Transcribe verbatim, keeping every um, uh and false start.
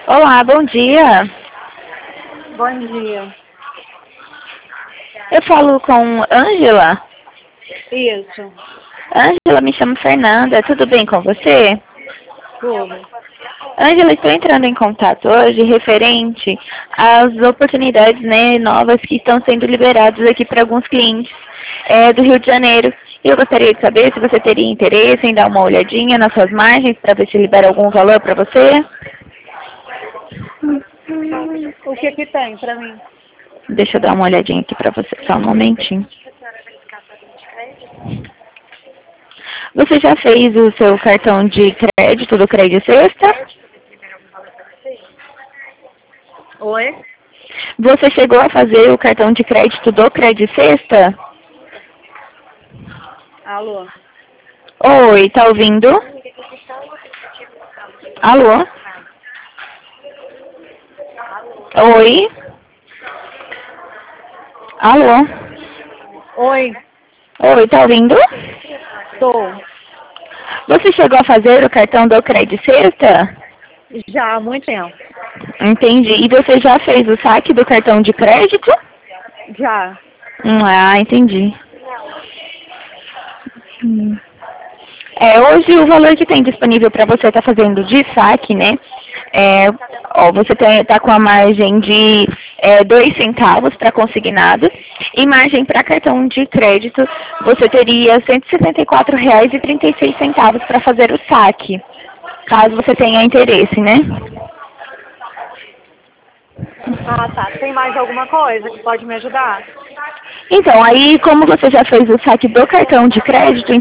Olá, bom dia. Bom dia. Eu falo com Ângela. Isso, Ângela, me chamo Fernanda. Tudo bem com você? tudo. Ângela, estou entrando em contato hoje referente às oportunidades, né, novas que estão sendo liberadas aqui para alguns clientes é, do Rio de Janeiro. Eu gostaria de saber se você teria interesse em dar uma olhadinha nas suas margens para ver se libera algum valor para você. O que que tem pra mim? Deixa eu dar uma olhadinha aqui para você, só um momentinho. Você já fez o seu cartão de crédito do Crédito Sexta? Oi? Você chegou a fazer o cartão de crédito do Crédito Sexta? Alô? Oi, tá ouvindo? Alô? Oi? Alô? Oi? Oi, tá ouvindo? Tô. Você chegou a fazer o cartão do Crédito Sexta? Já há muito tempo. Entendi. E você já fez o saque do cartão de crédito? Já. Hum, Ah, entendi. Hum. É, hoje o valor que tem disponível para você estar fazendo de saque, né? É, ó, você está com a margem de é, dois centavos para consignado e margem para cartão de crédito você teria cento e setenta e quatro reais e trinta e seis centavos para fazer o saque, caso você tenha interesse, né? Ah, tá. Tem mais alguma coisa que pode me ajudar? Então, aí como você já fez o saque do cartão de crédito,